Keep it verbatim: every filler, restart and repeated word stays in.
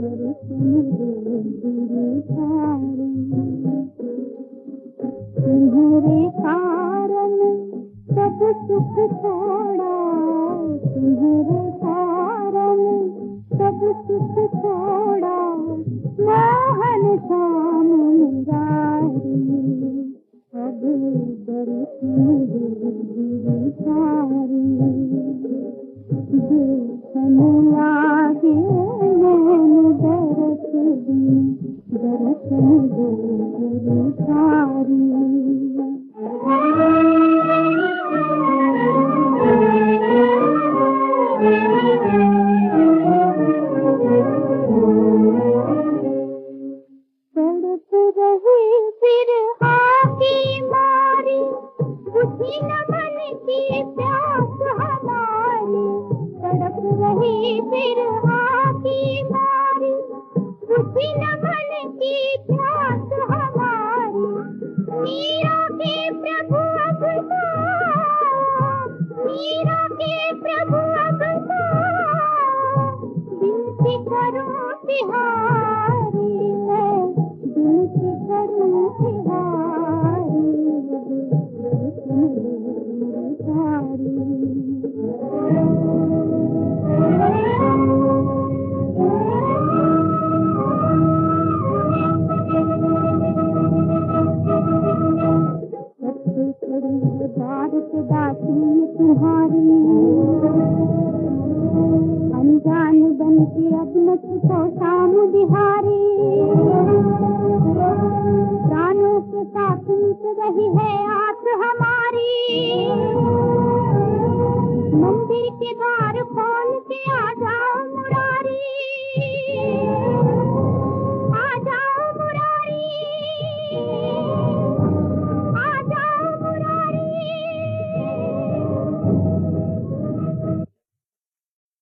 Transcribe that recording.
तुम्हारे कारण सब सुख छोड़ा, तुम्हारे कारण सब सुख छोड़ा, मोहन श्याम मुरारी, अब दर्शन गिरधारी, देखन लागे नैन दरस दी, दर्शन गिरधारी। तड़प रही फिर आकी मारी, बुझी न मन की प्यास हमारी, तड़प रही फिर आकी मारी, बुझी न मन की प्यास हमारी, मीरा के प्रभु अब तो, मीरा के प्रभु अब तो, विनती करूं तिहारी, मैं विनती करूं तिहारी, भारत दासी तुम्हारी, अनजान बन के अब मत को शाम बिहारी, प्राणों के साथ मिट रही है आस हमारी, मंदिर के द्वार